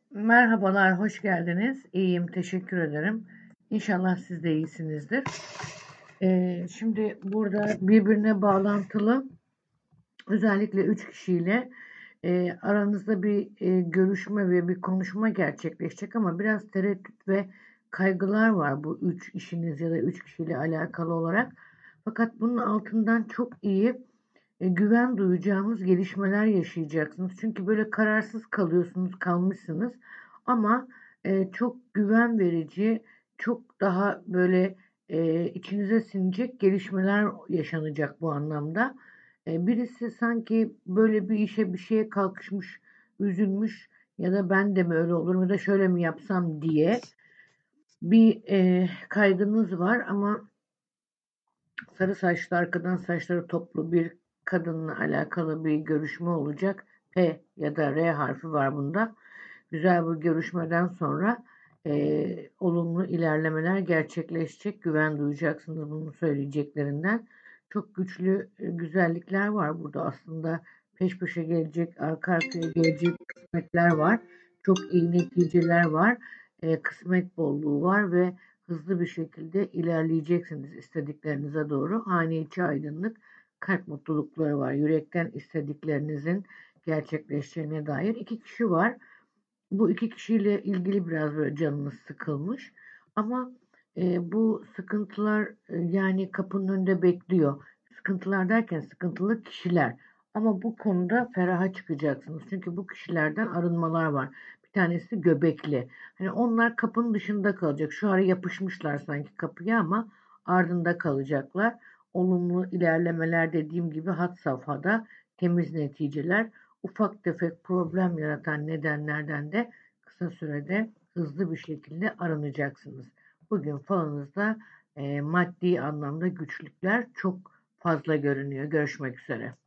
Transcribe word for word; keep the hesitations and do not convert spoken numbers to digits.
Merhabalar, hoş geldiniz. İyiyim, teşekkür ederim. İnşallah siz de iyisinizdir. Ee, şimdi burada birbirine bağlantılı özellikle üç kişiyle e, aranızda bir e, görüşme ve bir konuşma gerçekleşecek ama biraz tereddüt ve kaygılar var bu üç işiniz ya da üç kişiyle alakalı olarak. Fakat bunun altından çok iyi e, güven duyacağınız gelişmeler yaşayacaksınız. Çünkü böyle kararsız kalıyorsunuz, kalmışsınız ama e, çok güven verici, çok daha böyle e, içinize sinecek gelişmeler yaşanacak bu anlamda. E, birisi sanki böyle bir işe bir şeye kalkışmış, üzülmüş ya da ben de mi öyle olurum ya da şöyle mi yapsam diye bir e, kaygınız var ama sarı saçlı, arkadan saçları toplu bir kadınla alakalı bir görüşme olacak. P ya da R harfi var bunda. Güzel bir görüşmeden sonra e, olumlu ilerlemeler gerçekleşecek. Güven duyacaksınız bunun söyleyeceklerinden. Çok güçlü e, güzellikler var burada aslında. Peş peşe gelecek, arka arkaya gelecek kısmetler var. Çok iyi neticeler var. E, kısmet bolluğu var ve hızlı bir şekilde ilerleyeceksiniz istediklerinize doğru. Hane içi aydınlık, kalp mutlulukları var. Yürekten istediklerinizin gerçekleşeceğine dair iki kişi var. Bu iki kişiyle ilgili biraz böyle canınız sıkılmış. Ama e, bu sıkıntılar e, yani kapının önünde bekliyor. Sıkıntılar derken sıkıntılı kişiler. Ama bu konuda feraha çıkacaksınız. Çünkü bu kişilerden arınmalar var. Bir tanesi göbekli. Hani onlar kapının dışında kalacak. Şu ara yapışmışlar sanki kapıya ama ardında kalacaklar. Olumlu ilerlemeler dediğim gibi had safhada temiz neticeler. Ufak tefek problem yaratan nedenlerden de kısa sürede hızlı bir şekilde aranacaksınız. Bugün falınızda e, maddi anlamda güçlükler çok fazla görünüyor. Görüşmek üzere.